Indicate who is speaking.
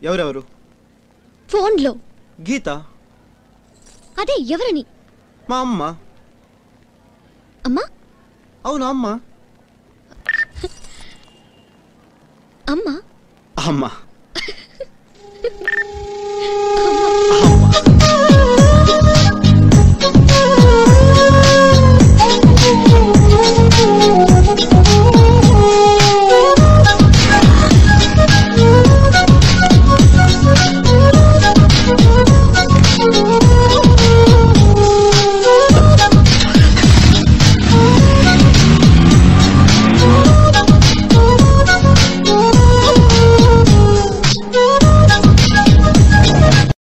Speaker 1: ఎవరెవరు?
Speaker 2: ఫోన్లో.
Speaker 1: గీత.
Speaker 2: అదే ఎవరని?
Speaker 1: మా అమ్మ.
Speaker 2: అమ్మా?
Speaker 1: అవును అమ్మ.
Speaker 2: అమ్మా?
Speaker 1: అమ్మ.